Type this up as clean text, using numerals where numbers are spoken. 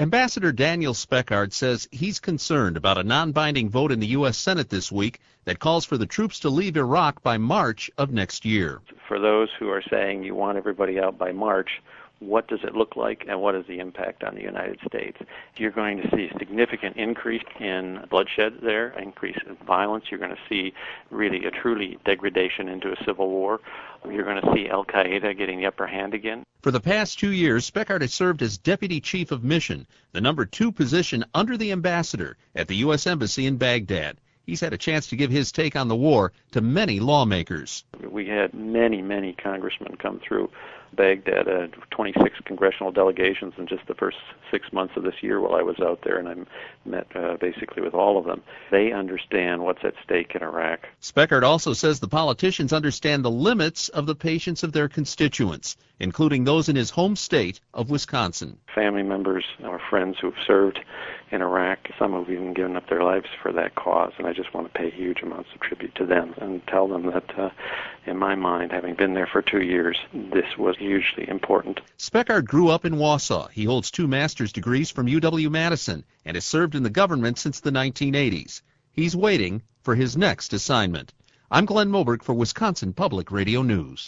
Ambassador Daniel Speckard says he's concerned about a non-binding vote in the U.S. Senate this week that calls for the troops to leave Iraq by March of next year. For those who are saying you want everybody out by March, what does it look like and what is the impact on the United States? You're going to see a significant increase in bloodshed there, increase in violence. You're going to see really a truly degradation into a civil war. You're going to see Al-Qaeda getting the upper hand again. For the past 2 years, Speckard has served as Deputy Chief of Mission, the number 2 position under the ambassador at the U.S. Embassy in Baghdad. He's had a chance to give his take on the war to many lawmakers. We had many congressmen come through Baghdad, 26 congressional delegations in just the first 6 months of this year while I was out there, and I met basically with all of them. They understand what's at stake in Iraq. Speckard also says the politicians understand the limits of the patience of their constituents, including those in his home state of Wisconsin. Family members or friends who have served in Iraq, some have even given up their lives for that cause, and I just want to pay huge amounts of tribute to them and tell them that, in my mind, having been there for 2 years, this was hugely important. Speckard grew up in Wausau. He holds 2 master's degrees from UW-Madison and has served in the government since the 1980s. He's waiting for his next assignment. I'm Glenn Moberg for Wisconsin Public Radio News.